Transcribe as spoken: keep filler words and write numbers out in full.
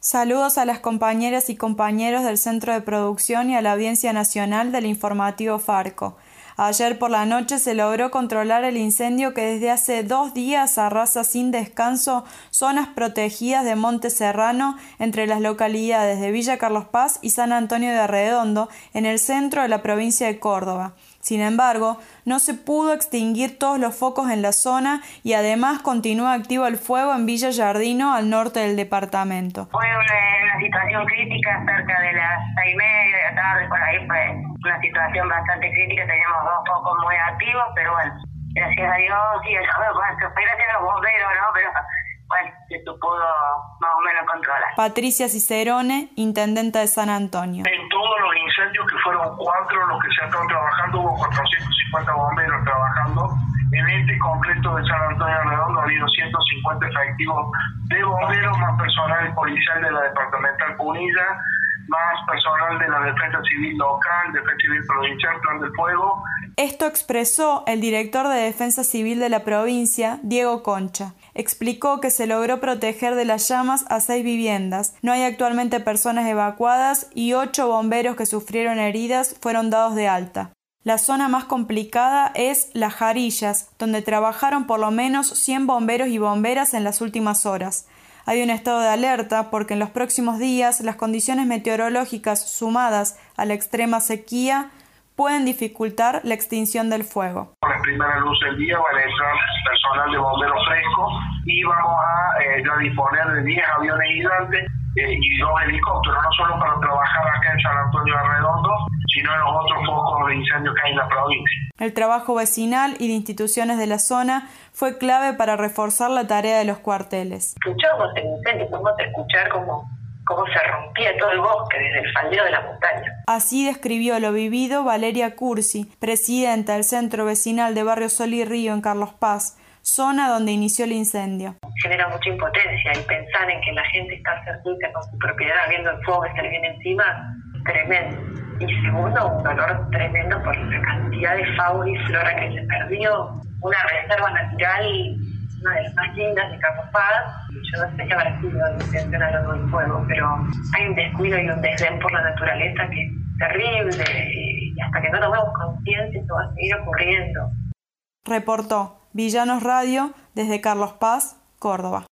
Saludos a las compañeras y compañeros del Centro de Producción y a la audiencia nacional del informativo Farco. Ayer por la noche se logró controlar el incendio que desde hace dos días arrasa sin descanso zonas protegidas de Monte Serrano entre las localidades de Villa Carlos Paz y San Antonio de Arredondo, en el centro de la provincia de Córdoba. Sin embargo, no se pudo extinguir todos los focos en la zona y además continúa activo el fuego en Villa Yardino, al norte del departamento. Fue una, una situación crítica, cerca de las seis y media de la tarde, por ahí fue una situación bastante crítica, teníamos dos focos muy activos, pero bueno, gracias a Dios, sí, gracias a los bomberos, ¿no? Pero bueno, se pudo más o menos controlar. Patricia Cicerone, intendenta de San Antonio. En todos los incendios, que fueron cuatro los que se están trabajando, hubo cuatrocientos cincuenta bomberos trabajando. En este concreto de San Antonio de Arredondo ha habido ciento cincuenta efectivos de bomberos, más personal policial de la departamental Punilla, más personal de la Defensa Civil local, Defensa Civil provincial, Plan del Fuego. Esto expresó el director de Defensa Civil de la provincia, Diego Concha. Explicó que se logró proteger de las llamas a seis viviendas. No hay actualmente personas evacuadas y ocho bomberos que sufrieron heridas fueron dados de alta. La zona más complicada es Las Jarillas, donde trabajaron por lo menos cien bomberos y bomberas en las últimas horas. Hay un estado de alerta porque en los próximos días las condiciones meteorológicas sumadas a la extrema sequía pueden dificultar la extinción del fuego. Con la primera luz del día van a entrar personal de bomberos frescos y vamos a eh, ya disponer de diez aviones hidrantes eh, y dos helicópteros, no solo para trabajar acá en San Antonio de Arredondo, sino en los otros focos de incendios que hay en la provincia. El trabajo vecinal y de instituciones de la zona fue clave para reforzar la tarea de los cuarteles. Escuchamos el incendio, pudimos escuchar cómo, cómo se rompía todo el bosque desde el faldeo de la montaña. Así describió lo vivido Valeria Cursi, presidenta del Centro Vecinal de Barrio Sol y Río en Carlos Paz, zona donde inició el incendio. Genera mucha impotencia y pensar en que la gente está cerquita con su propiedad viendo el fuego que se le viene encima, tremendo. Y segundo, un dolor tremendo por la cantidad de fauna y flora que se perdió. Una reserva natural, una de las más lindas de Carlos Paz. Yo no sé qué habrá sido la intención a lo del fuego, pero hay un descuido y un desdén por la naturaleza que es terrible. Y hasta que no tomemos conciencia, esto va a seguir ocurriendo. Reportó Villanos Radio desde Carlos Paz, Córdoba.